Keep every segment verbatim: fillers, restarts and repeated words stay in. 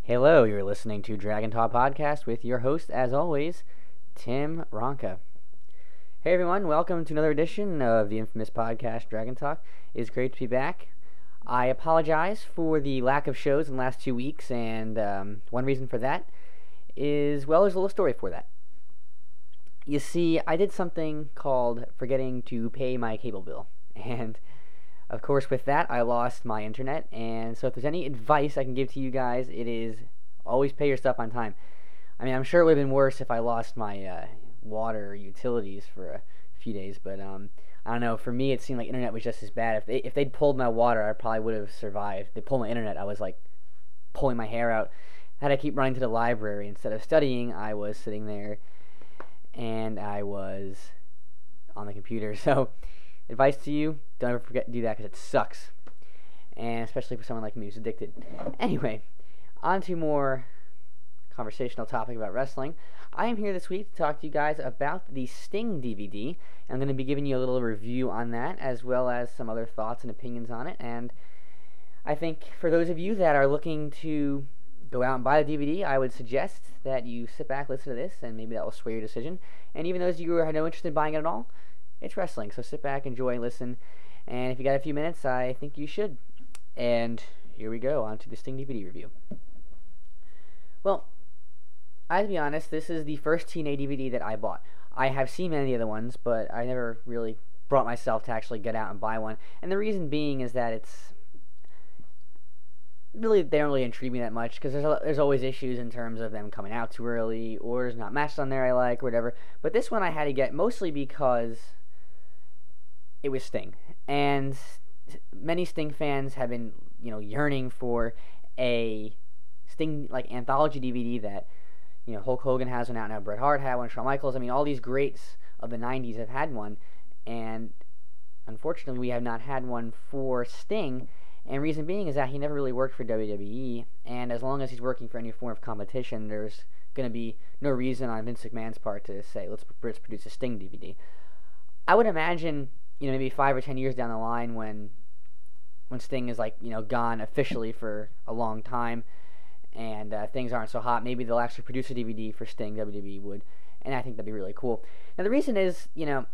Hello, you're listening to Dragon Talk Podcast with your host, as always, Tim Ronca. Hey everyone, welcome to another edition of the infamous podcast, Dragon Talk. It's great to be back. I apologize for the lack of shows in the last two weeks, and um, one reason for that is, well, there's a little story for that. You see, I did something called forgetting to pay my cable bill, and of course, with that, I lost my internet, and so if there's any advice I can give to you guys, it is always pay your stuff on time. I mean, I'm sure it would have been worse if I lost my uh, water or utilities for a few days, but um, I don't know. For me, it seemed like internet was just as bad. If they if they'd pulled my water, I probably would have survived. They pulled my internet, I was like pulling my hair out. I had to keep running to the library instead of studying. I was sitting there, and I was on the computer. So, advice to you: don't ever forget to do that because it sucks, and especially for someone like me who's addicted. Anyway, on to more conversational topic about wrestling. I am here this week to talk to you guys about the Sting D V D. I'm going to be giving you a little review on that, as well as some other thoughts and opinions on it. And I think for those of you that are looking to go out and buy the D V D, I would suggest that you sit back, listen to this, and maybe that will sway your decision. And even those of you who have no interest in buying it at all, it's wrestling, so sit back, enjoy, listen, and if you got a few minutes, I think you should. And here we go, on to the Sting D V D review. Well, I have to be honest, this is the first T N A D V D that I bought. I have seen many of the other ones, but I never really brought myself to actually get out and buy one. And the reason being is that it's really, they don't really intrigue me that much, because there's, there's always issues in terms of them coming out too early, or there's not matches on there I like, or whatever. But this one I had to get mostly because it was Sting, and many Sting fans have been, you know, yearning for a Sting like anthology D V D that, you know, Hulk Hogan has one out now, Bret Hart had one, Shawn Michaels. I mean, all these greats of the nineties have had one, and unfortunately, we have not had one for Sting. And reason being is that he never really worked for W W E, and as long as he's working for any form of competition, there's going to be no reason on Vince McMahon's part to say, let's, let's produce a Sting D V D. I would imagine, you know, maybe five or ten years down the line when when Sting is, like, you know, gone officially for a long time and uh, things aren't so hot, maybe they'll actually produce a D V D for Sting, W W E would, and I think that'd be really cool. Now, the reason is, you know,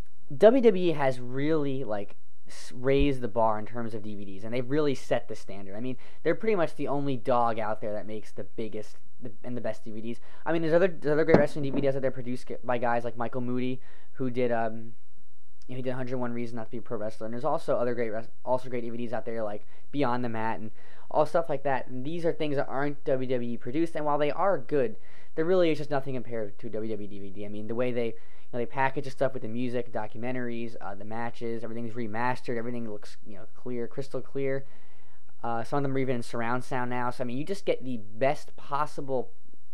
W W E has really, like, raised the bar in terms of D V Ds, and they've really set the standard. I mean, they're pretty much the only dog out there that makes the biggest the, and the best D V Ds. I mean, there's other there's other great wrestling D V Ds out there produced by guys like Michael Moody, who did um you know, he did one hundred one Reasons Not to Be a Pro Wrestler, and there's also other great also great D V Ds out there like Beyond the Mat and all stuff like that. And these are things that aren't W W E produced, and while they are good, there really is just nothing compared to a W W E D V D. I mean, the way they You know, they package the stuff with the music, documentaries, uh, the matches, everything's remastered, everything looks, you know, clear, crystal clear. Uh, some of them are even in surround sound now. So, I mean, you just get the best possible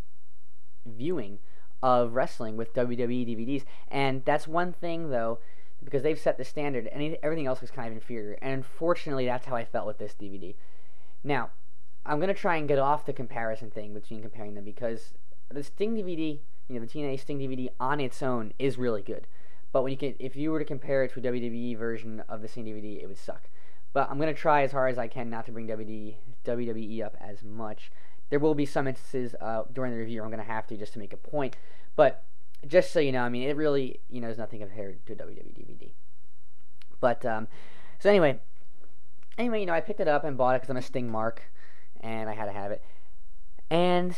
viewing of wrestling with W W E D V Ds. And that's one thing, though, because they've set the standard, and everything else is kind of inferior. And unfortunately, that's how I felt with this D V D. Now, I'm going to try and get off the comparison thing between comparing them, because the Sting D V D, you know, the T N A Sting D V D on its own is really good. But when you can, if you were to compare it to a W W E version of the Sting D V D, it would suck. But I'm going to try as hard as I can not to bring W W E up as much. There will be some instances uh, during the review I'm going to have to just to make a point. But just so you know, I mean, it really, you know, is nothing compared to a W W E D V D. But, um, so anyway, anyway, you know, I picked it up and bought it because I'm a Sting mark, and I had to have it. And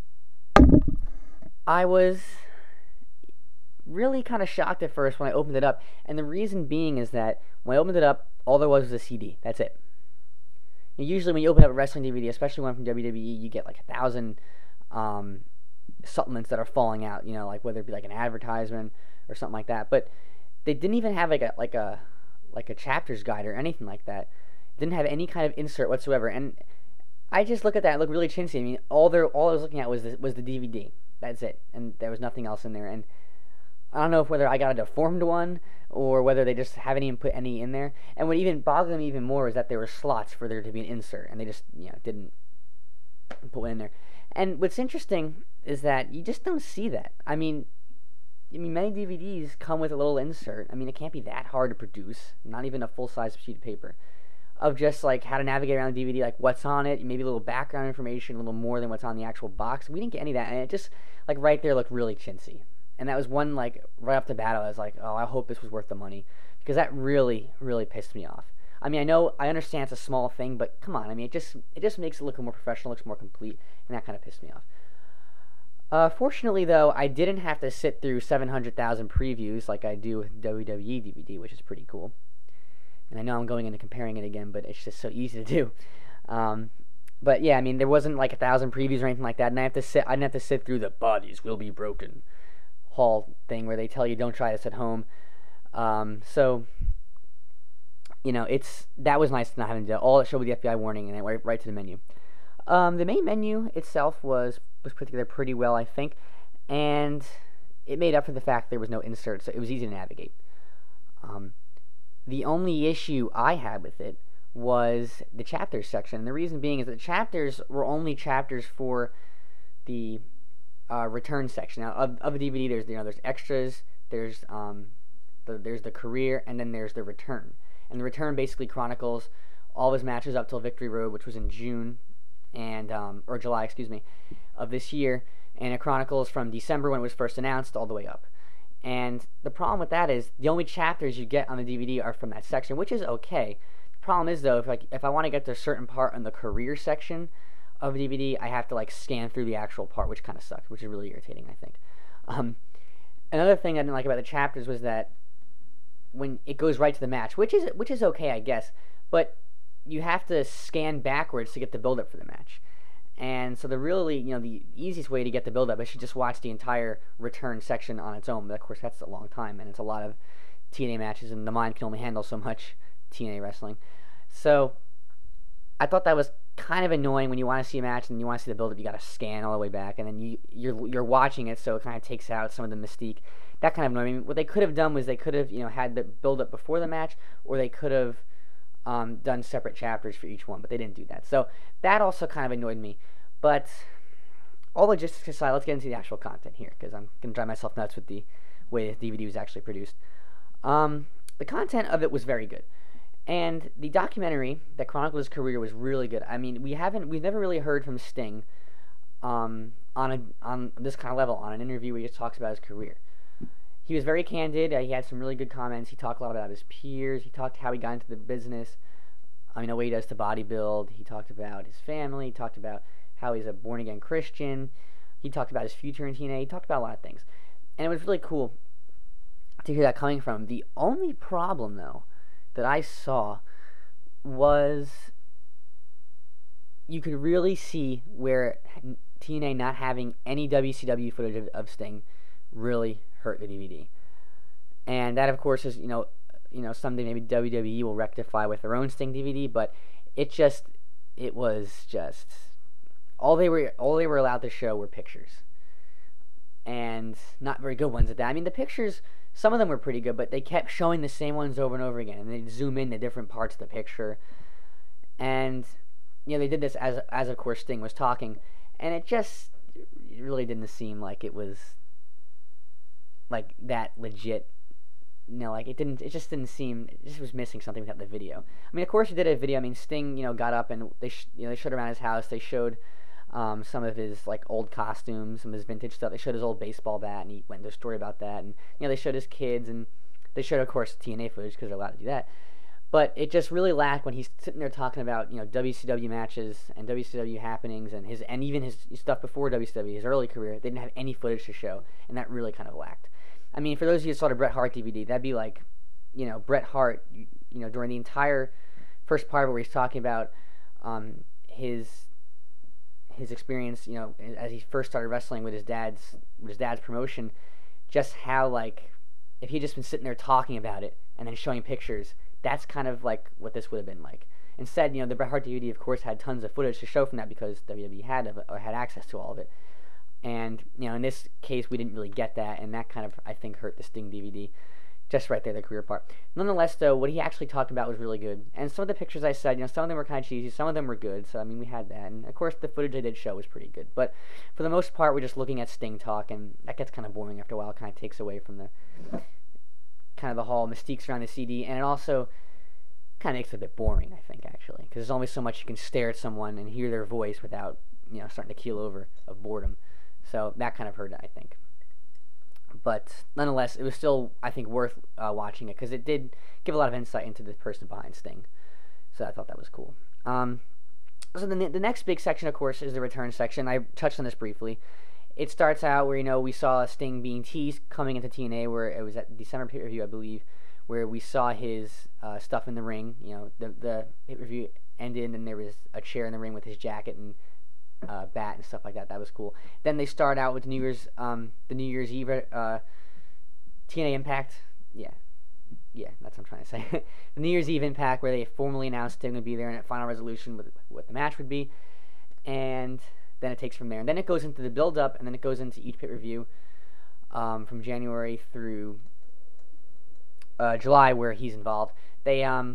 I was really kind of shocked at first when I opened it up, and the reason being is that when I opened it up, all there was was a C D. That's it. And usually when you open up a wrestling D V D, especially one from W W E, you get like a thousand um, supplements that are falling out, you know, like whether it be like an advertisement or something like that. But they didn't even have like a like a like a chapter's guide or anything like that. It didn't have any kind of insert whatsoever, and I just look at that and look really chintzy. I mean, all there all I was looking at was the, was the D V D. That's it, and there was nothing else in there. And I don't know if whether I got a deformed one or whether they just haven't even put any in there. And what even bothered me even more is that there were slots for there to be an insert, and they just, you know, didn't put one in there. And what's interesting is that you just don't see that. I mean, I mean, many D V Ds come with a little insert. I mean, it can't be that hard to produce. Not even a full-size sheet of paper. of just like how to navigate around the D V D, like what's on it, maybe a little background information, a little more than what's on the actual box. We didn't get any of that, and it just like right there looked really chintzy. And that was one like right off the bat, I was like, oh, I hope this was worth the money, because that really, really pissed me off. I mean, I know, I understand it's a small thing, but come on, I mean, it just it just makes it look more professional, looks more complete, and that kind of pissed me off. Uh, fortunately, though, I didn't have to sit through seven hundred thousand previews like I do with W W E D V D, which is pretty cool. And I know I'm going into comparing it again, but it's just so easy to do. Um, but yeah, I mean, there wasn't like a thousand previews or anything like that, and I have to sit. I didn't have to sit through the bodies will be broken hall thing where they tell you don't try this at home. Um, so you know, it's that was nice not having to do that. All it showed with the F B I warning, and then right, right to the menu. Um, the main menu itself was was put together pretty well, I think, and it made up for the fact there was no insert, so it was easy to navigate. Um, the only issue I had with it was the chapters section, and the reason being is that the chapters were only chapters for the uh, return section. Now, of, of a D V D, there's you know there's extras, there's um, the, there's the career, and then there's the return. And the return basically chronicles all of his matches up till Victory Road, which was in June and um, or July, excuse me, of this year, and it chronicles from December when it was first announced all the way up. And the problem with that is the only chapters you get on the D V D are from that section, which is okay. The problem is though, if like if I want to get to a certain part in the career section of the D V D, I have to like scan through the actual part, which kind of sucks, which is really irritating, I think. Um, another thing I didn't like about the chapters was that when it goes right to the match, which is which is okay, I guess, but you have to scan backwards to get the build-up for the match. And so the really, you know, the easiest way to get the build-up is to just watch the entire return section on its own. But of course, that's a long time, and it's a lot of T N A matches, and the mind can only handle so much T N A wrestling. So I thought that was kind of annoying when you want to see a match and you want to see the build-up. You got to scan all the way back, and then you you're you're watching it, so it kind of takes out some of the mystique. That kind of annoyed me. What they could have done was they could have, you know, had the build-up before the match, or they could have um, done separate chapters for each one, but they didn't do that. So that also kind of annoyed me. But all logistics aside, let's get into the actual content here, because I'm going to drive myself nuts with the way the D V D was actually produced. Um, the content of it was very good. And the documentary that chronicled his career was really good. I mean, we haven't, we've never really heard from Sting um, on a on this kind of level, on an interview where he just talks about his career. He was very candid. Uh, he had some really good comments. He talked a lot about his peers. He talked how he got into the business. I mean, what he does to bodybuild. He talked about his family. He talked about how he's a born-again Christian. He talked about his future in T N A. He talked about a lot of things. And it was really cool to hear that coming from him. The only problem, though, that I saw was you could really see where T N A not having any W C W footage of, of Sting really hurt the D V D. And that, of course, is, you know, you know, someday maybe W W E will rectify with their own Sting D V D, but it just, it was just, all they were, all they were allowed to show were pictures. And not very good ones at that. I mean, the pictures, some of them were pretty good, but they kept showing the same ones over and over again, and they'd zoom in to different parts of the picture. And, you know, they did this as, as of course, Sting was talking, and it just it really didn't seem like it was like that legit. You know, like it didn't. It just didn't seem. It just was missing something without the video. I mean, of course, he did a video. I mean, Sting, you know, got up and they, sh- you know, they showed around his house. They showed um, some of his like old costumes, some of his vintage stuff. They showed his old baseball bat, and he went into a story about that. And you know, they showed his kids, and they showed, of course, T N A footage because they're allowed to do that. But it just really lacked when he's sitting there talking about, you know, W C W matches and W C W happenings and his and even his stuff before W C W, his early career. They didn't have any footage to show, and that really kind of lacked. I mean, for those of you who saw the Bret Hart D V D, that'd be like, you know, Bret Hart, you, you know, during the entire first part where he's talking about um, his his experience, you know, as he first started wrestling with his dad's with his dad's promotion, just how, like, if he'd just been sitting there talking about it and then showing pictures, that's kind of like what this would have been like. Instead, you know, the Bret Hart D V D, of course, had tons of footage to show from that because W W E had or had access to all of it. And, you know, in this case, we didn't really get that, and that kind of, I think, hurt the Sting D V D. Just right there, the career part. Nonetheless, though, what he actually talked about was really good. And some of the pictures I said, you know, some of them were kind of cheesy, some of them were good, so, I mean, we had that. And, of course, the footage they did show was pretty good. But, for the most part, we're just looking at Sting talk, and that gets kind of boring after a while. It kind of takes away from the, kind of the whole mystiques around the C D. And it also, kind of makes it a bit boring, I think, actually, because there's only so much you can stare at someone and hear their voice without, you know, starting to keel over of boredom. So that kind of hurt it, I think. But nonetheless, it was still, I think, worth uh, watching it, because it did give a lot of insight into the person behind Sting. So I thought that was cool. Um, so the, the next big section, of course, is the return section. I touched on this briefly. It starts out where, you know, we saw Sting being teased coming into T N A, where it was at the December pay-per-view, I believe, where we saw his uh, stuff in the ring. You know, the, the pay-per-view ended, and there was a chair in the ring with his jacket and uh, bat and stuff like that. That was cool. Then they start out with New Year's, um, the New Year's Eve uh, T N A Impact. Yeah. Yeah, that's what I'm trying to say. The New Year's Eve Impact, where they formally announced Sting would be there, and at Final Resolution with what the match would be, and then it takes from there. And then it goes into the build-up, and then it goes into each pay-per-view um, from January through uh, July, where he's involved. They um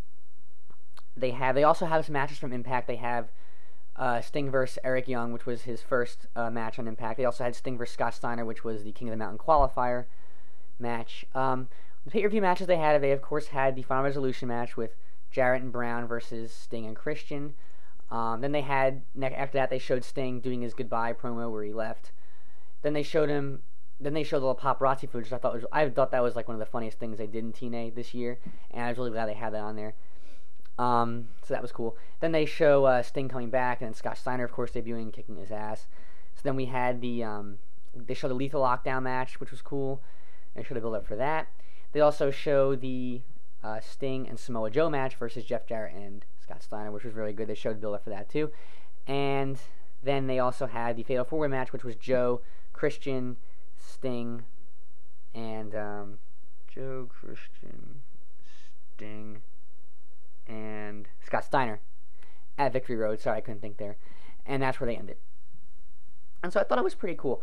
they have they also have some matches from Impact. They have uh, Sting versus Eric Young, which was his first uh, match on Impact. They also had Sting versus Scott Steiner, which was the King of the Mountain qualifier match. Um, The pay-per-view matches they had, they of course had the Final Resolution match with Jarrett and Brown versus Sting and Christian. Um, then they had, after that, they showed Sting doing his goodbye promo where he left. Then they showed him, then they showed the little paparazzi footage. I thought was, I thought that was like one of the funniest things they did in T N A this year, and I was really glad they had that on there. Um, so that was cool. Then they show uh, Sting coming back, and then Scott Steiner, of course, debuting, kicking his ass. So then we had the, um, they showed the Lethal Lockdown match, which was cool. They showed a build up for that. They also show the uh, Sting and Samoa Joe match versus Jeff Jarrett and Scott Steiner, which was really good. They showed the build-up for that, too. And then they also had the Fatal four-Way match, which was Joe, Christian, Sting, and um, Joe, Christian, Sting, and Scott Steiner at Victory Road. Sorry, I couldn't think there. And that's where they ended. And so I thought it was pretty cool.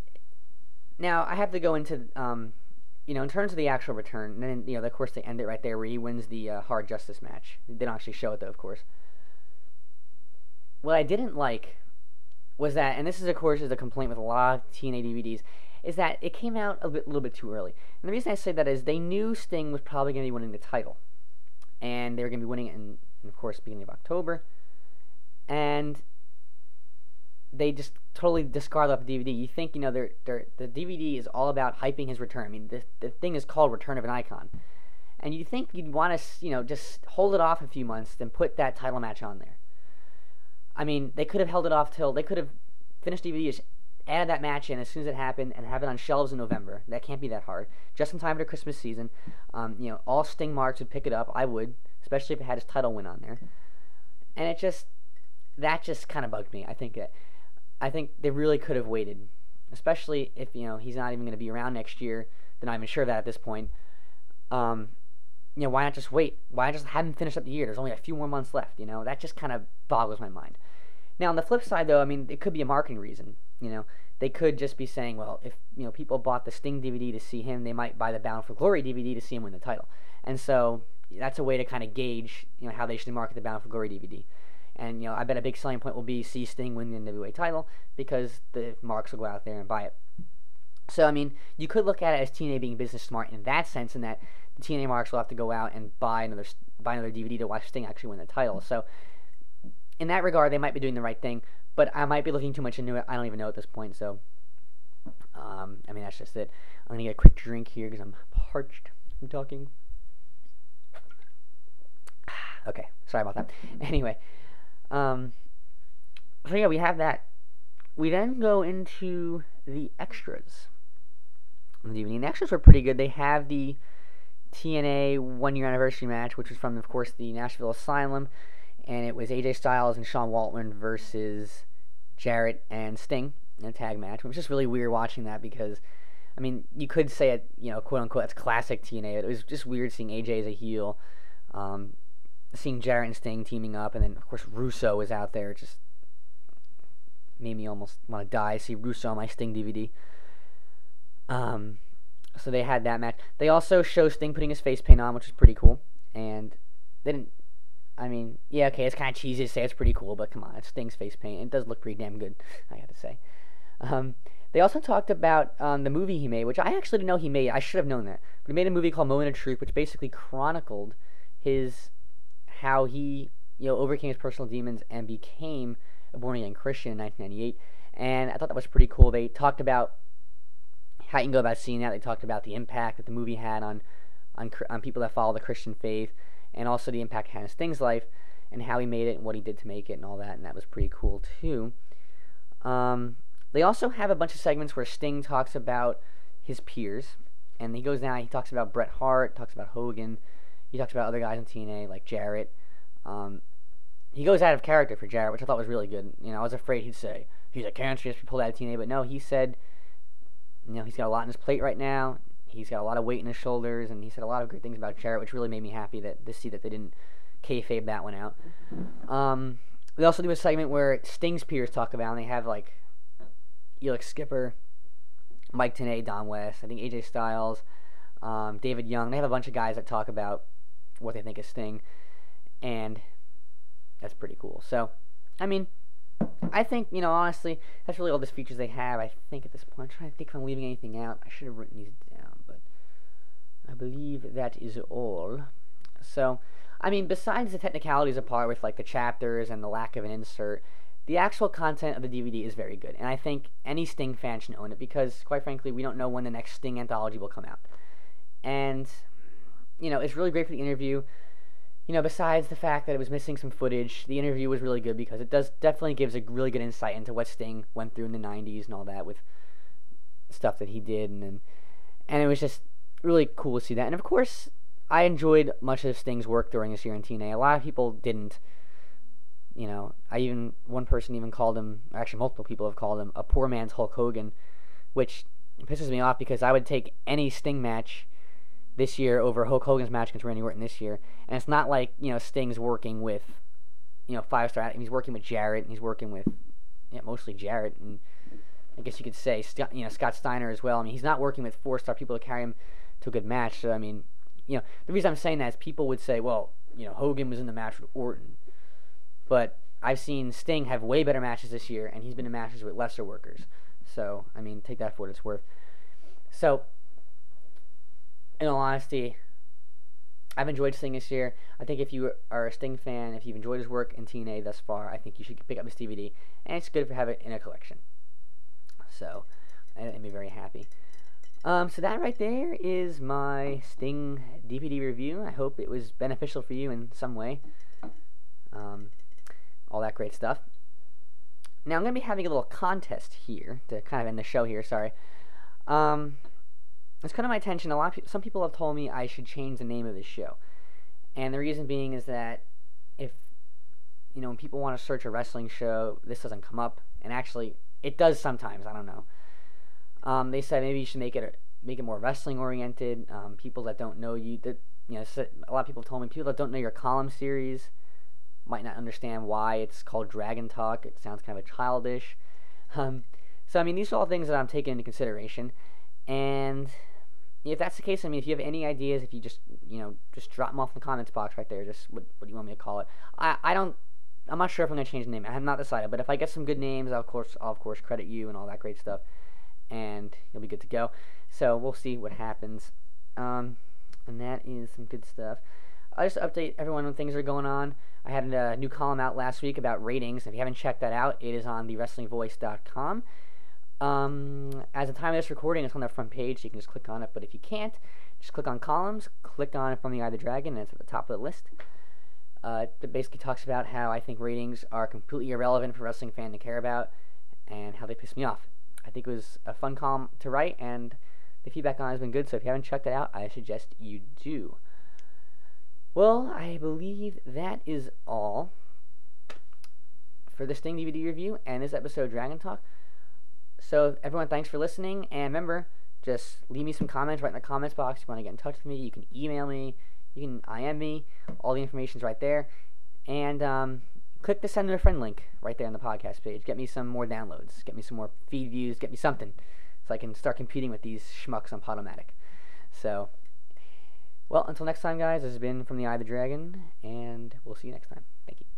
Now, I have to go into... Um, You know, in terms of the actual return, and then, you know, of course, they end it right there where he wins the uh, Hard Justice match. They don't actually show it, though, of course. What I didn't like was that, and this is, of course, is a complaint with a lot of T N A D V Ds, is that it came out a bit, little bit too early. And the reason I say that is they knew Sting was probably going to be winning the title. And they were going to be winning it in, in, of course, beginning of October. And they just totally discard off the D V D. You think, you know, they're, they're, the D V D is all about hyping his return. I mean, the, the thing is called Return of an Icon. And you think you'd want to, you know, just hold it off a few months, then put that title match on there. I mean, they could have held it off till, they could have finished D V D, just added that match in as soon as it happened, and have it on shelves in November. That can't be that hard. Just in time for the Christmas season. Um, you know, all Sting marks would pick it up. I would, especially if it had his title win on there. And it just, that just kind of bugged me. I think that, I think they really could have waited, especially if, you know, he's not even going to be around next year. They're not even sure of that at this point. Um, you know, why not just wait? Why not just have him finish up the year? There's only a few more months left, you know? That just kind of boggles my mind. Now, on the flip side, though, I mean, it could be a marketing reason, you know? They could just be saying, well, if, you know, people bought the Sting D V D to see him, they might buy the Bound for Glory D V D to see him win the title. And so, that's a way to kind of gauge, you know, how they should market the Bound for Glory D V D. And, you know, I bet a big selling point will be see Sting win the N W A title, because the marks will go out there and buy it. So, I mean, you could look at it as T N A being business smart in that sense, in that the T N A marks will have to go out and buy another buy another D V D to watch Sting actually win the title. So, in that regard, they might be doing the right thing, but I might be looking too much into it. I don't even know at this point, so, um, I mean, that's just it. I'm going to get a quick drink here because I'm parched from talking. Okay, sorry about that. Anyway. Um, so yeah, we have that. We then go into the extras on the D V D. And the extras were pretty good. They have the T N A one-year anniversary match, which was from, of course, the Nashville Asylum. And it was A J Styles and Sean Waltman versus Jarrett and Sting in a tag match. It was just really weird watching that because, I mean, you could say it, you know, quote-unquote, that's classic T N A. But it was just weird seeing A J as a heel. Um... Seeing Jarrett and Sting teaming up, and then, of course, Russo was out there. It just made me almost want to die. See Russo on my Sting D V D. Um, so they had that match. They also show Sting putting his face paint on, which is pretty cool. And they didn't, I mean, yeah, okay, it's kind of cheesy to say it's pretty cool, but come on, it's Sting's face paint. It does look pretty damn good, I have to say. Um, they also talked about um, the movie he made, which I actually didn't know he made. I should have known that. But he made a movie called Moment of Truth, which basically chronicled his how he, you know, overcame his personal demons and became a born-again Christian in nineteen ninety-eight. And I thought that was pretty cool. They talked about how you can go about seeing that. They talked about the impact that the movie had on on, on people that follow the Christian faith, and also the impact it had on Sting's life, and how he made it, and what he did to make it, and all that, and that was pretty cool, too. Um, they also have a bunch of segments where Sting talks about his peers, and he goes down, he talks about Bret Hart, talks about Hogan, he talks about other guys in T N A, like Jarrett. Um, he goes out of character for Jarrett, which I thought was really good. You know, I was afraid he'd say, he's a cancer, he has to be pulled out of T N A, but no, he said, you know, he's got a lot on his plate right now. He's got a lot of weight in his shoulders, and he said a lot of great things about Jarrett, which really made me happy that to see that they didn't kayfabe that one out. Um, they also do a segment where Sting's peers talk about, and they have like Elix Skipper, Mike Tenay, Don West, I think A J Styles, um, David Young. They have a bunch of guys that talk about what they think of Sting, and that's pretty cool. So, I mean, I think, you know, honestly, that's really all the features they have, I think, at this point. I'm trying to think if I'm leaving anything out. I should have written these down, but I believe that is all. So, I mean, besides the technicalities apart with, like, the chapters and the lack of an insert, the actual content of the D V D is very good. And I think any Sting fan should own it because, quite frankly, we don't know when the next Sting anthology will come out. And, you know, it's really great for the interview. You know, besides the fact that it was missing some footage, the interview was really good because it does definitely gives a really good insight into what Sting went through in the nineties and all that with stuff that he did, and and, and it was just really cool to see that. And of course, I enjoyed much of Sting's work during this year in T N A. A lot of people didn't. You know, I even one person even called him, actually multiple people have called him a poor man's Hulk Hogan, which pisses me off because I would take any Sting match this year over Hulk Hogan's match against Randy Orton this year. And it's not like, you know, Sting's working with, you know, five-star. He's working with Jarrett, and he's working with, yeah, mostly Jarrett, and I guess you could say, you know, Scott Steiner as well. I mean, he's not working with four-star people to carry him to a good match. So, I mean, you know, the reason I'm saying that is people would say, well, you know, Hogan was in the match with Orton. But I've seen Sting have way better matches this year, and he's been in matches with lesser workers. So, I mean, take that for what it's worth. So, in all honesty, I've enjoyed Sting this year. I think if you are a Sting fan, if you've enjoyed his work in T N A thus far, I think you should pick up this D V D. And it's good to have it in a collection. So, it made me very happy. Um, so that right there is my Sting D V D review. I hope it was beneficial for you in some way. Um, all that great stuff. Now, I'm going to be having a little contest here to kind of end the show here, sorry. Um... It's kind of my attention. A lot of people, some people have told me I should change the name of this show, and the reason being is that if you know when people want to search a wrestling show, this doesn't come up, and actually it does sometimes. I don't know. Um, they said maybe you should make it a, make it more wrestling oriented. Um, people that don't know you, that you know, a lot of people have told me people that don't know your column series might not understand why it's called Dragon Talk. It sounds kind of childish. Um, so I mean, these are all things that I'm taking into consideration. And if that's the case, I mean, if you have any ideas, if you just, you know, just drop them off in the comments box right there, just what, what do you want me to call it? I, I don't, I'm not sure if I'm going to change the name. I have not decided, but if I get some good names, I'll of course, I'll of course credit you and all that great stuff, and you'll be good to go. So we'll see what happens. Um, and that is some good stuff. I'll just update everyone when things are going on. I had a new column out last week about ratings. If you haven't checked that out, it is on the wrestling voice dot com. Um, as the time of this recording, it's on the front page, so you can just click on it, but if you can't, just click on columns, click on From the Eye of the Dragon, and it's at the top of the list. Uh, it basically talks about how I think ratings are completely irrelevant for a wrestling fan to care about, and how they piss me off. I think it was a fun column to write, and the feedback on it has been good, so if you haven't checked it out, I suggest you do. Well, I believe that is all for the Sting D V D review, and this episode of Dragon Talk. So, everyone, thanks for listening, and remember, just leave me some comments right in the comments box. If you want to get in touch with me, you can email me, you can I M me, all the information's right there, and um, click the send to a friend link right there on the podcast page. Get me some more downloads, get me some more feed views, get me something, so I can start competing with these schmucks on Podomatic. So, well, until next time, guys, this has been From the Eye of the Dragon, and we'll see you next time. Thank you.